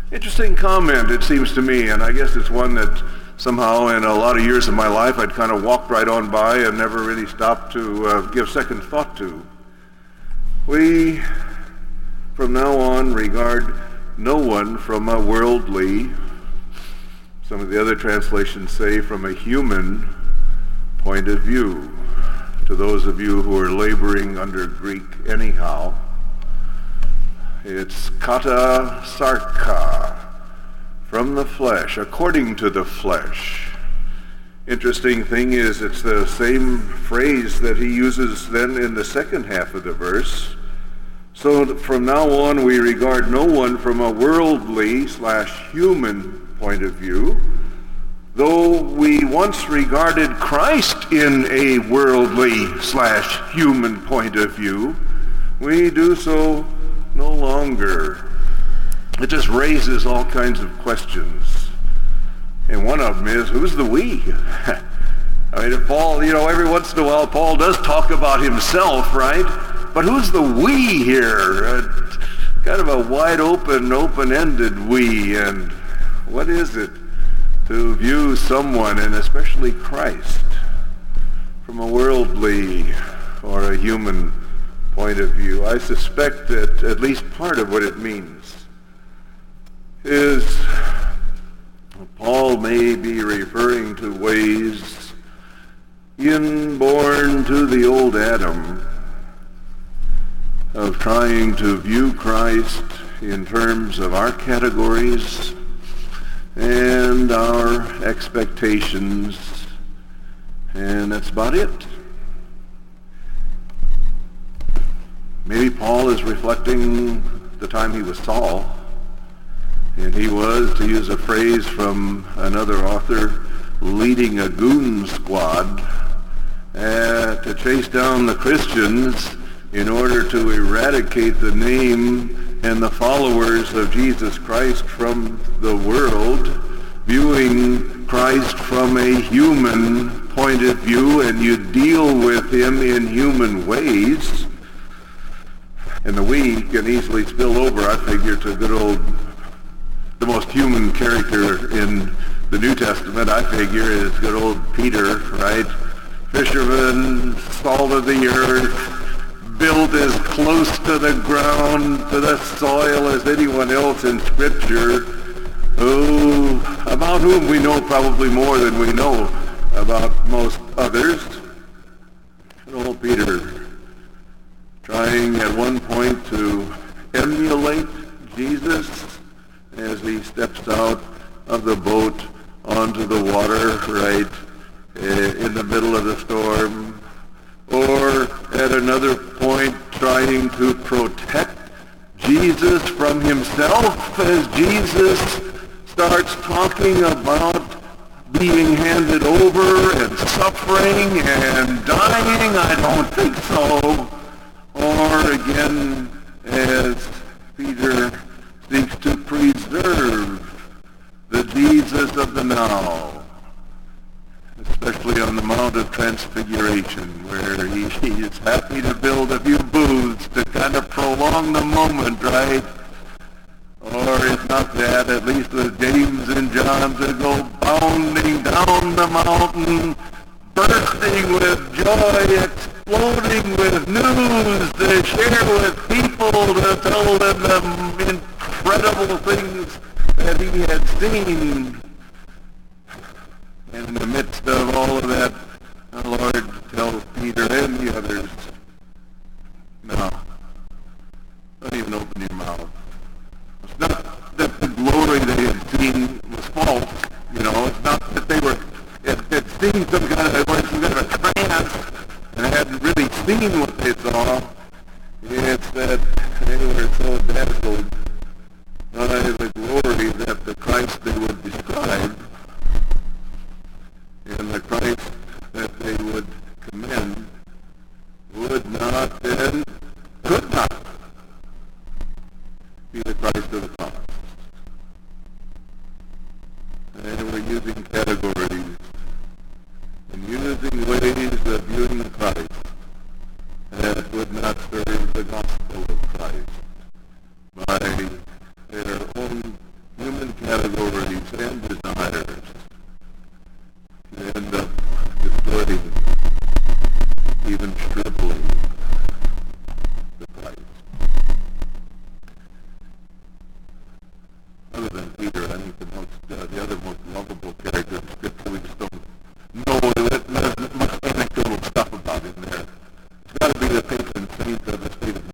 Interesting comment, it seems to me, and I guess it's one that somehow in a lot of years of my life I'd kind of walked right on by and never really stopped to give second thought to. We, from now on, regard no one from a worldly, some of the other translations say from a human point of view. To those of you who are laboring under Greek anyhow, it's kata sarka, from the flesh, according to the flesh. Interesting thing is it's the same phrase that he uses then in the second half of the verse. So from now on we regard no one from a worldly/human point of view, though we once regarded Christ in a worldly/human point of view, we do so no longer. It just raises all kinds of questions. And one of them is, who's the we? I mean, if Paul, every once in a while Paul does talk about himself, right? But who's the we here? Kind of a wide open, open-ended we. And what is it to view someone, and especially Christ, from a worldly or a human point of view? I suspect that at least part of what it means is Paul may be referring to ways inborn to the old Adam of trying to view Christ in terms of our categories and our expectations, and that's about it. Maybe Paul is reflecting the time he was Saul, and he was, to use a phrase from another author, leading a goon squad to chase down the Christians in order to eradicate the name and the followers of Jesus Christ from the world, viewing Christ from a human point of view, and you deal with him in human ways. And the we can easily spill over, I figure, to the most human character in the New Testament, I figure, is good old Peter, right? Fisherman, salt of the earth, built as close to the ground, to the soil as anyone else in Scripture, about whom we know probably more than we know about most others. Good old Peter, trying at one point to emulate Jesus as he steps out of the boat onto the water, right, in the middle of the storm, or at another point trying to protect Jesus from himself as Jesus starts talking about being handed over and suffering and dying. I don't think so. Or again, as Peter seeks to preserve the Jesus of the now, especially on the Mount of Transfiguration, where he is happy to build a few booths to kind of prolong the moment, right? Or if not that, at least with James and John to go bounding down the mountain, bursting with joy, exploding with news to share with people, to tell them the incredible things that he had seen. And in the midst of all of that, the Lord tells Peter and the others, no, don't even open your mouth. It's not that the glory they had seen was false, it's not that they had seen some kind of a trance and hadn't really seen what they saw. It's that they were so dazzled by the glory that the Christ they would describe and the Christ that they would commend would not and could not be the Christ of the cross. They were using categories and using ways of viewing Christ that would not serve the gospel of Christ by their own wants and desires. You end up distorting, even stripling the Christ. Other than Peter, I think the other most lovable character in Scripture, we just don't know much anecdotal stuff about him there. It's got to be the patron saint of the state of